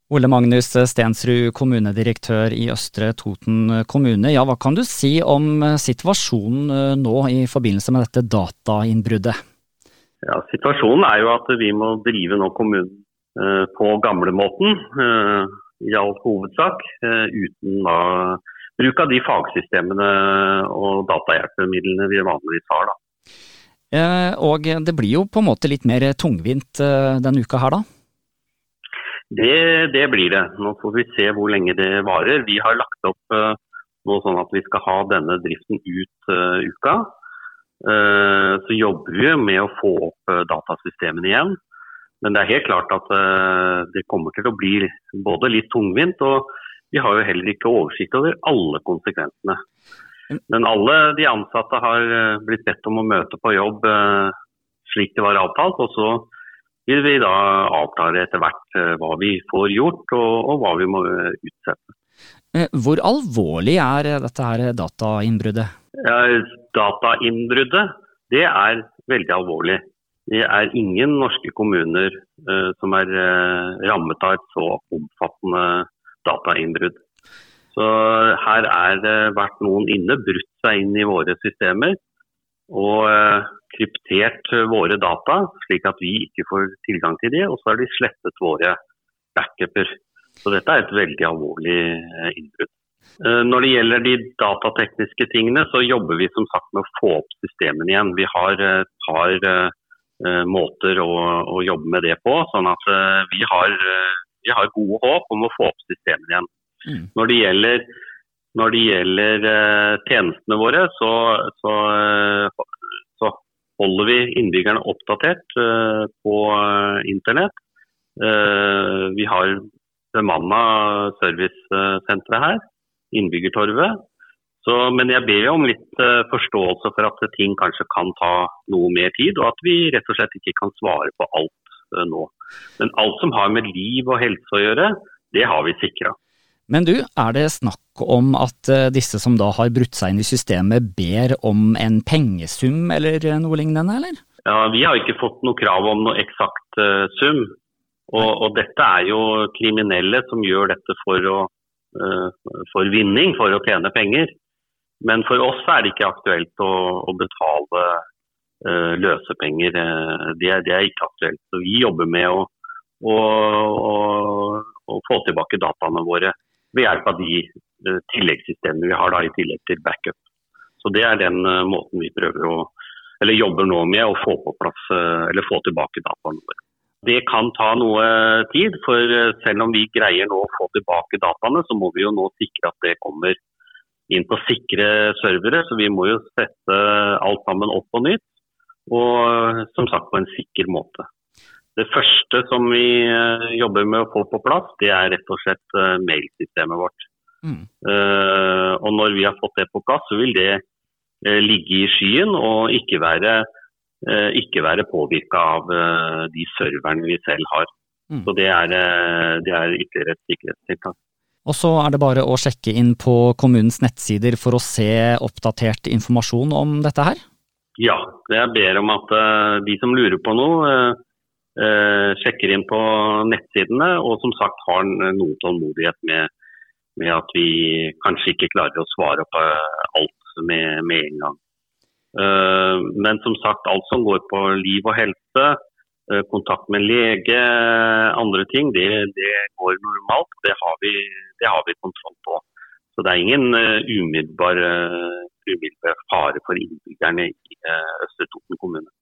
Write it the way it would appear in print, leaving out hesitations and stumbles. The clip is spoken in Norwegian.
Ole Magnus Stensrud, kommunedirektør i Østre Toten kommune. Ja, hva kan du si om situasjonen nå i forbindelse med dette datainnbruddet? Ja, situasjonen jo at vi må drive nå kommunen på gamlemåten, i all hovedsak, uten da bruk av de fagsystemene og datahjelpemidlene vi vanligvis har da. Og det blir jo på en måte litt mer tungvint denne uka her da? Det blir det. Nå får vi se hvor lenge det varer. Vi har lagt opp nå sånn at vi skal ha denne driften ut uka. Så jobber vi med å få opp datasystemene igjen. Men det helt klart at det kommer til å bli både litt tungvint, og vi har jo heller ikke oversikt over alle konsekvensene. Men alle de ansatte har blitt bedt om å møte på jobb slik det var avtalt, og så vil vi da avklare etter hvert hva vi får gjort og hva vi må utsette. Hvor alvorlig dette her datainnbruddet? Ja, datainnbruddet, det veldig alvorlig. Det ingen norske kommuner som rammet av et så omfattende datainnbrudd. Så her det vært noen brutt seg inn i våre systemer og kryptert våre data, slik at vi ikke får tilgang til det, og så har de slettet våre backuper. Så dette et veldig alvorlig innbrudd. Når det gjelder de datatekniske tingene, så jobber vi som sagt med å få opp systemene igjen. Vi har et par måter å jobbe med det på, sånn at vi har gode håp om å få opp systemene igjen. Når det gjelder tjenestene våre, så holder vi innbyggerne oppdatert på internett. Vi har bemannet servicesenteret her, innbyggertorvet. Men jeg ber om litt forståelse for at ting kanskje kan ta noe mer tid, og at vi rett og slett ikke kan svare på alt nå. Men alt som har med liv og helse å gjøre, det har vi sikret. Men du, det snakk om at disse som da har brutt seg inn i systemet ber om en pengesum eller noe lignende, eller? Ja, vi har ikke fått noe krav om noe eksakt sum, og dette jo kriminelle som gjør dette for vinning, for å tjene penger. Men for oss det ikke aktuelt å betale løsepenger, det ikke aktuelt. Så vi jobber med å få tilbake dataene våre ved hjelp av de tilleggssystemene vi har da, i tillegg til backup. Så det den måten vi prøver jobber nå med å få på plass, eller få tilbake dataene våre. Det kan ta noe tid, for selv om vi greier nå å få tilbake dataene, så må vi jo nå sikre at det kommer inn på sikre servere, så vi må jo sette alt sammen opp på nytt, og som sagt på en sikker måte. Det første som vi jobber med å få på plass, det rett og slett mailsystemet vårt. Og når vi har fått det på plass, så vil det ligge i skyen og ikke være påvirket av de serverne vi selv har. Så det ytterligere et sikkerhetstiltak. Og så det bare å sjekke inn på kommunens nettsider for å se oppdatert informasjon om dette her? Ja, jeg ber om at de som lurer på noe, sjekker inn på nettsidene, og som sagt har noe tålmodighet med at vi kanskje ikke klarer å svare på alt med en gang. Men som sagt, alt som går på liv og helse, kontakt med lege, andre ting, det går normalt, det har vi kontroll på. Så det ingen umiddelbar fare for innbyggerne i Østre Toten kommune.